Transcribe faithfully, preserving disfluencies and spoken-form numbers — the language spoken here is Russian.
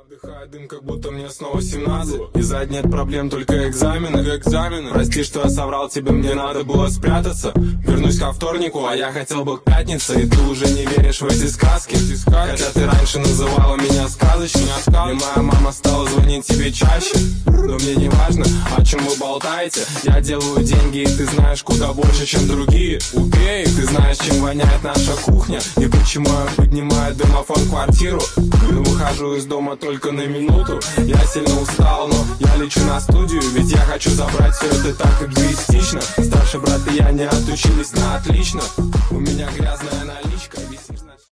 Вдыхаю дым, как будто мне снова семнадцать. Из-за нет проблем, только экзамены, экзамены. Прости, что я соврал тебе, мне надо было спрятаться. Вернусь ко вторнику, а я хотел бы к пятнице. И ты уже не веришь в эти сказки, хотя ты раньше называла меня сказочной. И моя мама стала звонить тебе чаще. Но мне не важно, о чем вы болтаете. Я делаю деньги, и ты знаешь куда больше, чем другие. Окей, ты знаешь, чем воняет наша кухня. И почему я поднимаю домофон в квартиру. Но выхожу из дома только на минуту. Я сильно устал, но я лечу на студию. Ведь я хочу забрать все это так эгоистично. Старший брат и я не отучились на отлично. У меня грязная наличка.